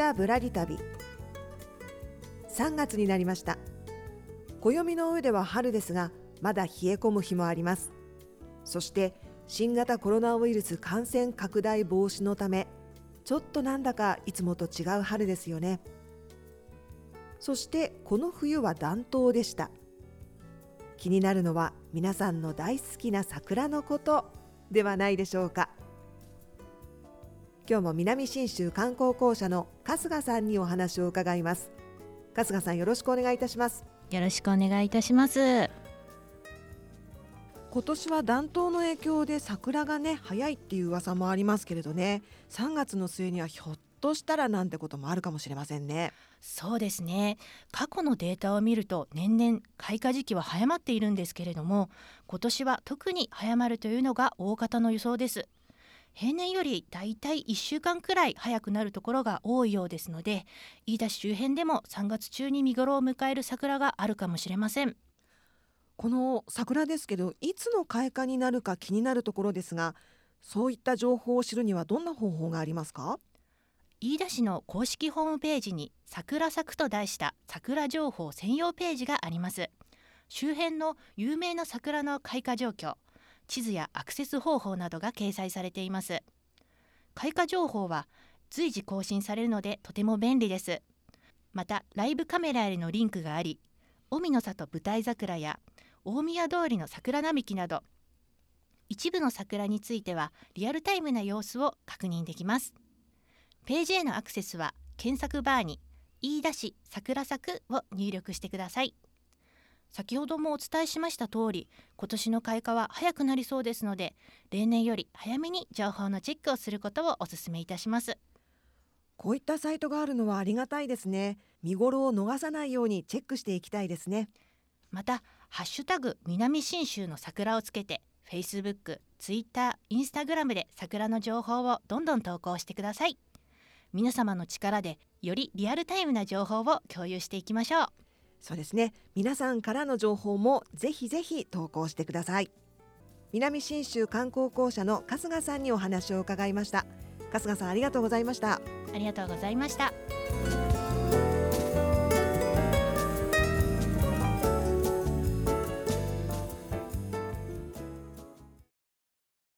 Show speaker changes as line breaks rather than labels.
田ぶらり旅。3月になりました。暦の上では春ですが、まだ冷え込む日もあります。そして新型コロナウイルス感染拡大防止のため、ちょっとなんだかいつもと違う春ですよね。そしてこの冬は暖冬でした。気になるのは皆さんの大好きな桜のことではないでしょうか。今日も南信州観光公社の春日さんにお話を伺います。春日さん、よろしくお願いいたします。
よろしくお願いいたします。
今年は暖冬の影響で桜がね早いっていう噂もありますけれどね、3月の末にはひょっとしたらなんてこともあるかもしれませんね。
そうですね。過去のデータを見ると年々開花時期は早まっているんですけれども、今年は特に早まるというのが大方の予想です。平年よりだいたい1週間くらい早くなるところが多いようですので、飯田市周辺でも3月中に見頃を迎える桜があるかもしれません。
この桜ですけど、いつの開花になるか気になるところですが、そういった情報を知るにはどんな方法がありますか？
飯田市の公式ホームページに桜咲くと題した桜情報専用ページがあります。周辺の有名な桜の開花状況、地図やアクセス方法などが掲載されています。開花情報は随時更新されるのでとても便利です。またライブカメラへのリンクがあり、近江の里舞台桜や大宮通りの桜並木など一部の桜についてはリアルタイムな様子を確認できます。ページへのアクセスは検索バーに飯田市桜咲くを入力してください。先ほどもお伝えしました通り、今年の開花は早くなりそうですので、例年より早めに情報のチェックをすることをお勧めいたします。
こういったサイトがあるのはありがたいですね。見頃を逃さないようにチェックしていきたいですね。
またハッシュタグ南信州の桜をつけて Facebook、Twitter、Instagram で桜の情報をどんどん投稿してください。皆様の力でよりリアルタイムな情報を共有していきましょう。
そうですね。皆さんからの情報もぜひぜひ投稿してください。南信州観光公社の春日さんにお話を伺いました。春日さん、ありがとうございました。
ありがとうございました。